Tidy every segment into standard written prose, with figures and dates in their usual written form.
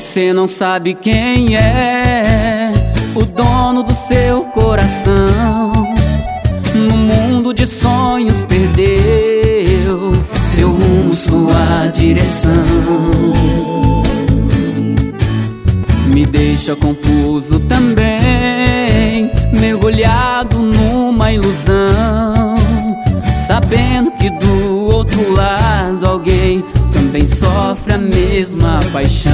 Você não sabe quem é o dono do seu coração. No mundo de sonhos perdeu seu rumo, sua direção. Me deixa confuso também, mergulhado numa ilusão, sabendo que do outro lado alguém também sofre a mesma paixão.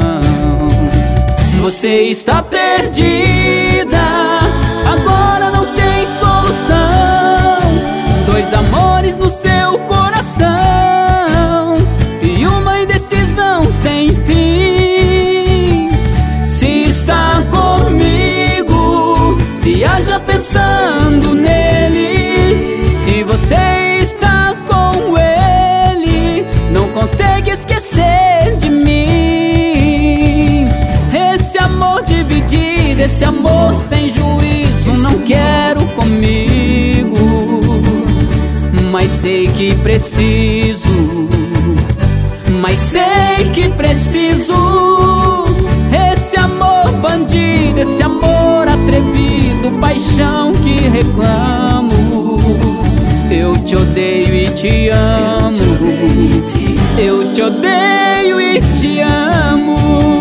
Você está perdida, agora não tem solução. Dois amores no seu coração e uma indecisão sem fim. Se está comigo, viaja pensando nele. Se você está com ele, não consegue esquecer de mim. Esse amor dividido, esse amor sem juízo, não quero comigo. Mas sei que preciso, mas sei que preciso. Esse amor bandido, esse amor atrevido, paixão que reclamo. Eu te odeio e te amo. Eu te odeio e te amo.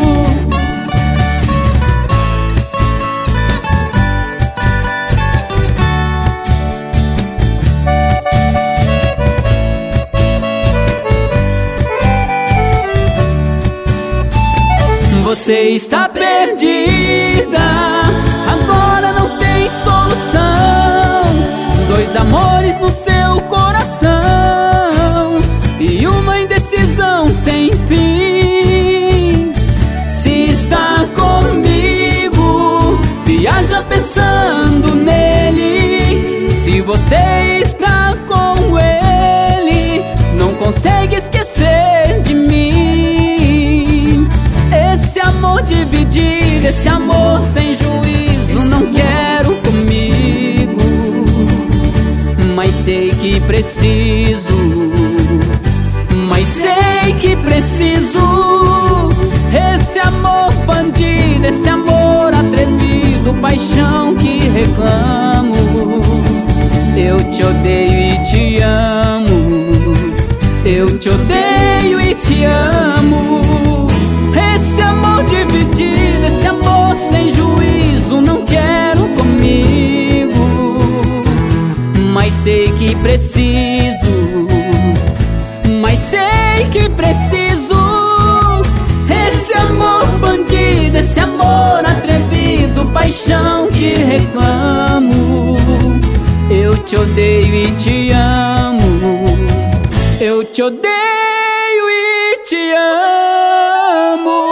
Você está perdida, agora não tem solução. Dois amores no seu coração e uma indecisão sem fim. Se está comigo, viaja pensando nele. Se você está com ele, não consegue esquecer de mim. Esse amor dividido, esse amor sem juízo, não quero comigo. Mas sei que preciso, mas sei que preciso. Esse amor bandido, esse amor atrevido, paixão que reclamo. Eu te odeio e te amo. Eu te odeio e te amo. Esse amor dividido, esse amor sem juízo, não quero comigo. Mas sei que preciso, mas sei que preciso. Esse amor bandido, esse amor atrevido, paixão que reclamo. Eu te odeio e te amo. Eu te odeio e te amo.